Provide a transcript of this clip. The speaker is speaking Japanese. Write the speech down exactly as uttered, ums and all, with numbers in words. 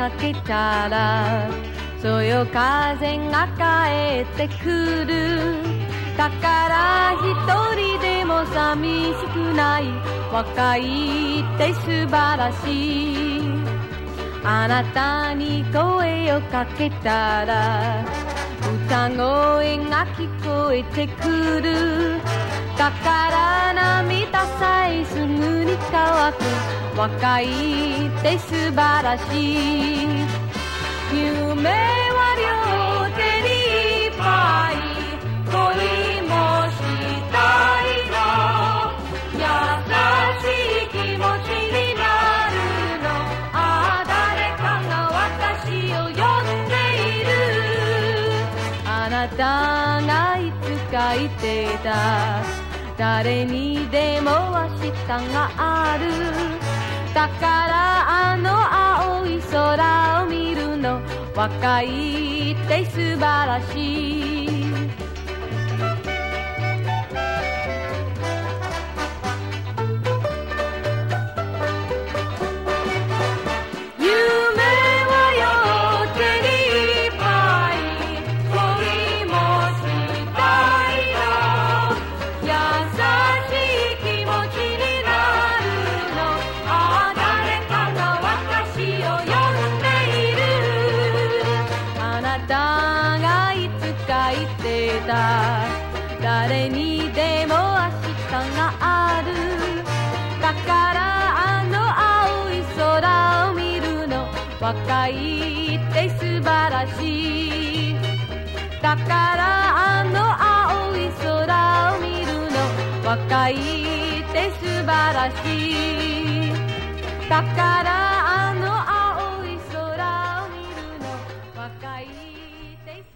かけたらそよ風が帰ってくる。だから一人でも寂しくない。若いって素晴らしい。あなたに声をかけたら歌声が聞こえてくる。だから涙さえすぐに乾く。若いって素晴らしい。夢は両手にいっぱい。恋もしたいの。優しい気持ちになるの。ああ誰かが私を呼んでいる。あなたがいつか言ってた。誰にでも明日がある。だからあの青い空を見るの。若いって素晴らしい。誰にでも明日がある。だからあの青い空を見るの。若いって素晴らしい。だからあの青い空を見るの。若いって素晴らしい。だから